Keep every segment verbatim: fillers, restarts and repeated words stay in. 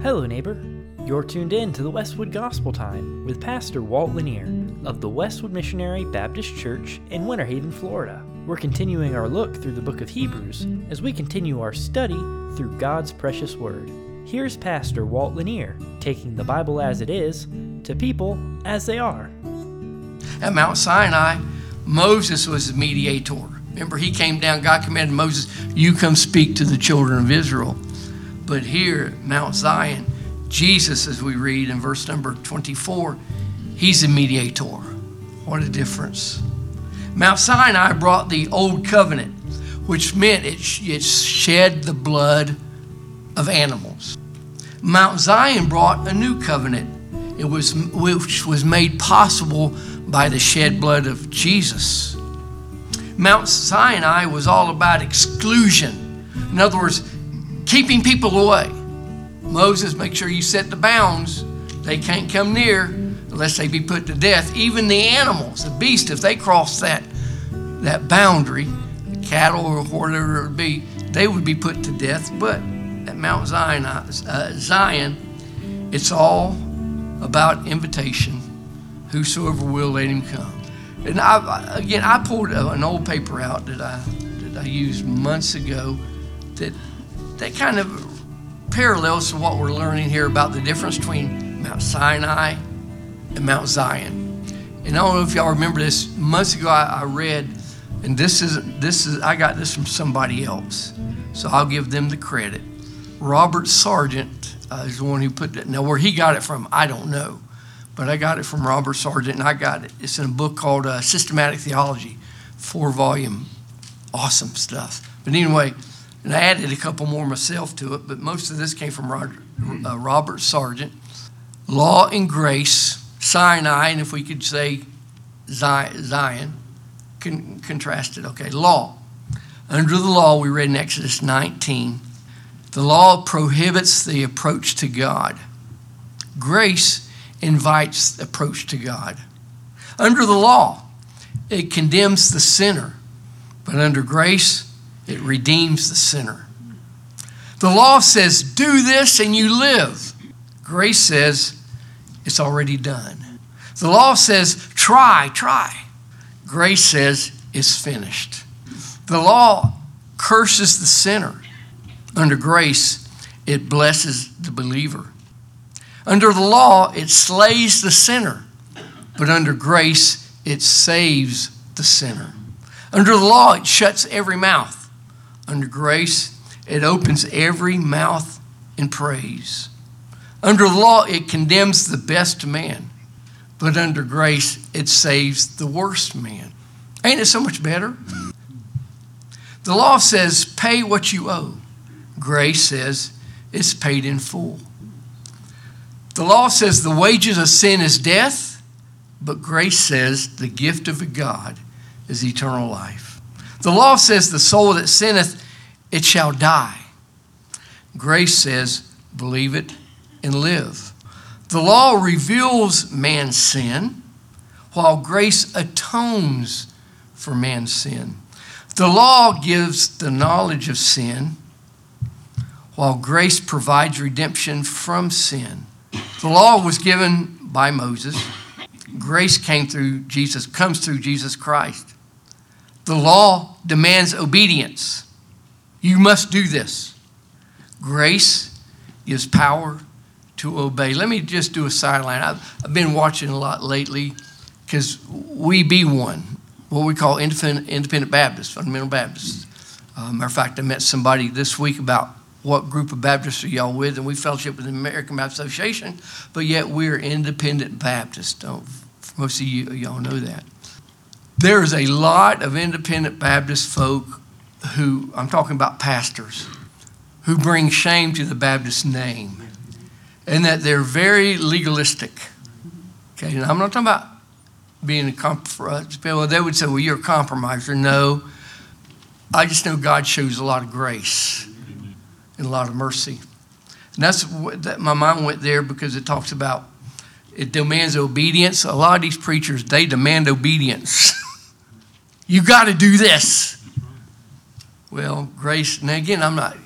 Hello, neighbor. You're tuned in to the Westwood Gospel Time with Pastor Walt Lanier of the Westwood Missionary Baptist Church in Winter Haven, Florida. We're continuing our look through the book of Hebrews as we continue our study through God's precious word. Here's Pastor Walt Lanier taking the Bible as it is to people as they are. At Mount Sinai, Moses was the mediator. Remember, he came down, God commanded Moses, you come speak to the children of Israel. But here at Mount Zion, Jesus, as we read in verse number twenty-four, he's the mediator. What a difference. Mount Sinai brought the old covenant, which meant it, it shed the blood of animals. Mount Zion brought a new covenant, it was, which was made possible by the shed blood of Jesus. Mount Sinai was all about exclusion. In other words, keeping people away. Moses, make sure you set the bounds. They can't come near unless they be put to death. Even the animals, the beasts, if they cross that, that boundary, the cattle or whatever it would be, they would be put to death. But at Mount Zion, uh, Zion, it's all about invitation. Whosoever will, let him come. And I, again, I pulled an old paper out that I that I used months ago that that kind of parallels to what we're learning here about the difference between Mount Sinai and Mount Zion. And I don't know if y'all remember this. Months ago, I, I read, and this is this is I got this from somebody else, so I'll give them the credit. Robert Sargent uh, is the one who put it. Now, where he got it from, I don't know. But I got it from Robert Sargent, and I got it. It's in a book called uh, Systematic Theology, four-volume, awesome stuff. But anyway, and I added a couple more myself to it, but most of this came from Roger, uh, Robert Sargent. Law and grace, Sinai, and if we could say Zion, con- contrasted. Okay, law. Under the law, we read in Exodus nineteen, the law prohibits the approach to God. Grace invites approach to God. Under the law, it condemns the sinner, but under grace, it redeems the sinner. The law says, do this and you live. Grace says, it's already done. The law says, try, try. Grace says, it's finished. The law curses the sinner. Under grace, it blesses the believer. Under the law, it slays the sinner, but under grace, it saves the sinner. Under the law, it shuts every mouth. Under grace, it opens every mouth in praise. Under the law, it condemns the best man, but under grace, it saves the worst man. Ain't it so much better? The law says, pay what you owe. Grace says, it's paid in full. The law says the wages of sin is death, but grace says the gift of God is eternal life. The law says the soul that sinneth, it shall die. Grace says, believe it and live. The law reveals man's sin, while grace atones for man's sin. The law gives the knowledge of sin, while grace provides redemption from sin. The law was given by Moses. Grace came through Jesus, comes through Jesus Christ. The law demands obedience. You must do this. Grace gives power to obey. Let me just do a sideline. I've, I've been watching a lot lately because we be one, what we call independent, independent Baptists, fundamental Baptists. Uh, matter of fact, I met somebody this week about what group of Baptists are y'all with, and we fellowship with the American Baptist Association, but yet we're independent Baptists. Don't most of you y'all know that. There is a lot of independent Baptist folk who, I'm talking about pastors, who bring shame to the Baptist name, and that they're very legalistic. Okay, and I'm not talking about being a compromise. Well, they would say, well, you're a compromiser. No, I just know God shows a lot of grace and a lot of mercy. And that's what that my mind went there because it talks about it demands obedience. A lot of these preachers, they demand obedience. You got to do this. Well, grace, and again, I'm not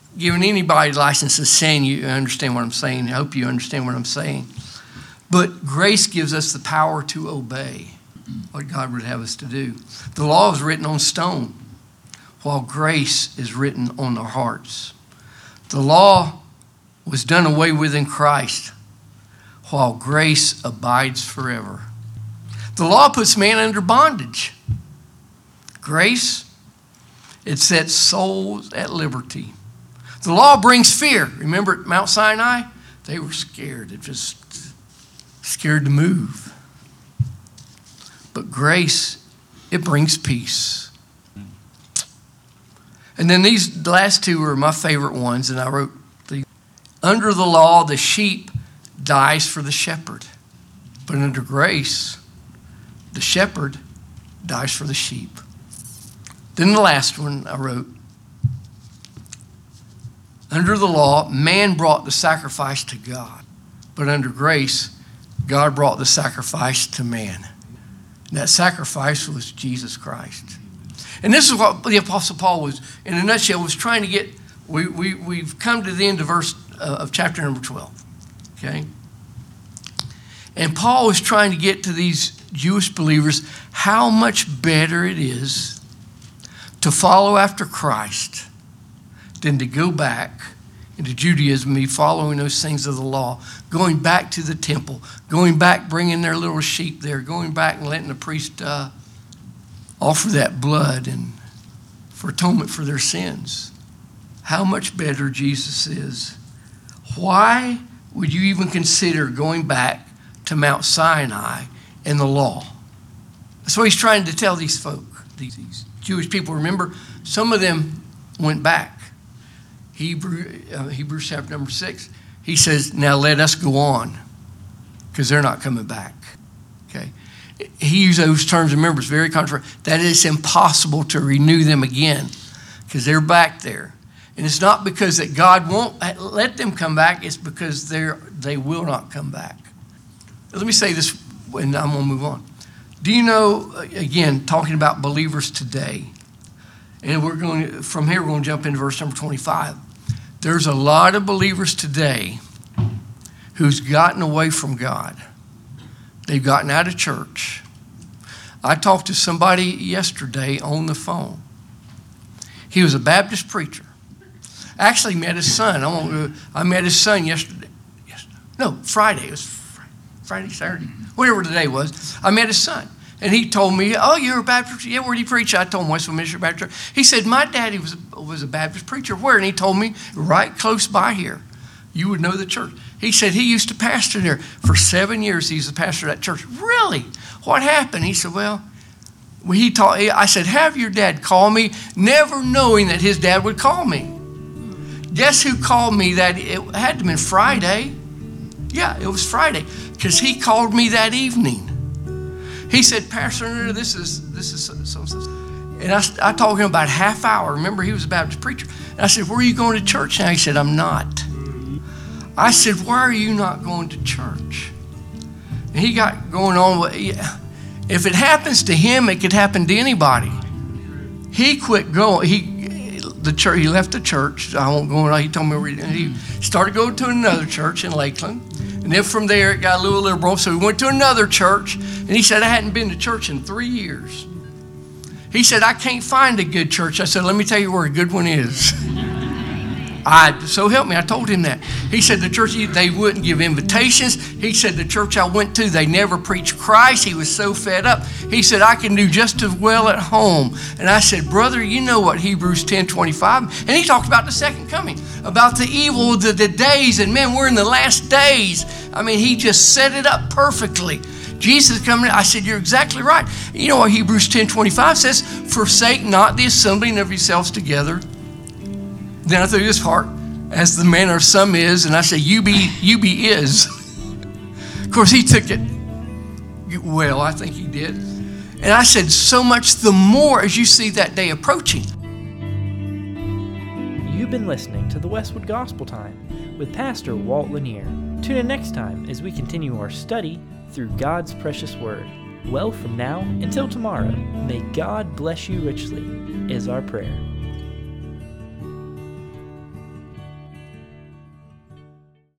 giving anybody license to sin. You understand what I'm saying. I hope you understand what I'm saying. But grace gives us the power to obey what God would have us to do. The law is written on stone, while grace is written on our hearts. The law was done away with in Christ, while grace abides forever. The law puts man under bondage. Grace, it sets souls at liberty. The law brings fear. Remember at Mount Sinai? They were scared. They just scared to move. But grace, it brings peace. And then these last two are my favorite ones, and I wrote these. Under the law, the sheep dies for the shepherd. But under grace, the shepherd dies for the sheep. Then the last one I wrote, under the law, man brought the sacrifice to God. But under grace, God brought the sacrifice to man. And that sacrifice was Jesus Christ. And this is what the Apostle Paul was, in a nutshell, was trying to get. We, we, we've come to the end of verse uh, of chapter number twelve. Okay? And Paul was trying to get to these Jewish believers how much better it is to follow after Christ than to go back into Judaism, me following those things of the law, going back to the temple, going back, bringing their little sheep there, going back and letting the priest uh, offer that blood and for atonement for their sins. How much better Jesus is. Why would you even consider going back to Mount Sinai and the law? That's what he's trying to tell these folk, these, these Jewish people. Remember, some of them went back. Hebrew, uh, Hebrews chapter number six, he says, now let us go on, because they're not coming back. Okay, he used those terms. Remember, it's very contrary. That it's impossible to renew them again, because they're back there. And it's not because that God won't let them come back. It's because they're they will not come back. Let me say this, and I'm going to move on. Do you know, again, talking about believers today, and we're going to, from here, we're going to jump into verse number twenty-five. There's a lot of believers today who's gotten away from God. They've gotten out of church. I talked to somebody yesterday on the phone. He was a Baptist preacher. Actually met his son. I, won't, I met his son yesterday. yesterday. No, Friday. It was Friday, Friday, Saturday, whatever the day was. I met his son. And he told me, oh, you're a Baptist? Yeah, where do you preach? I told him Westwood Missionary Baptist Church. He said, my daddy was, was a Baptist preacher. Where? And he told me, right close by here. You would know the church. He said he used to pastor there. For seven years, he was the pastor of that church. Really? What happened? He said, well, he taught, I said, have your dad call me, never knowing that his dad would call me. Guess who called me that? It had to have been Friday. Yeah, it was Friday. Because he called me that evening. He said, Pastor, this is this is so, so, so. And I, I told him about a half hour. Remember, he was a Baptist preacher. And I said, where are you going to church now? He said, I'm not. I said, why are you not going to church? And he got going on with, yeah, if it happens to him, it could happen to anybody. He quit going. He the church. He left the church. I won't go on. He told me, he started going to another church in Lakeland. And then from there, it got a little liberal. So we went to another church. And he said, I hadn't been to church in three years. He said, I can't find a good church. I said, let me tell you where a good one is. I so help me. I told him that. He said the church, they wouldn't give invitations. He said the church I went to, they never preached Christ. He was so fed up. He said, I can do just as well at home. And I said, brother, you know what Hebrews ten twenty-five, and he talked about the second coming, about the evil, the, the days, and man, we're in the last days. I mean, he just set it up perfectly. Jesus is coming. I said, you're exactly right. You know what Hebrews ten twenty-five says? Forsake not the assembling of yourselves together. Then I threw this part, as the manner of some is, and I said, you be, you be is. Of course, he took it well, I think he did. And I said, so much the more as you see that day approaching. You've been listening to the Westwood Gospel Time with Pastor Walt Lanier. Tune in next time as we continue our study through God's precious word. Well, from now until tomorrow, may God bless you richly, is our prayer.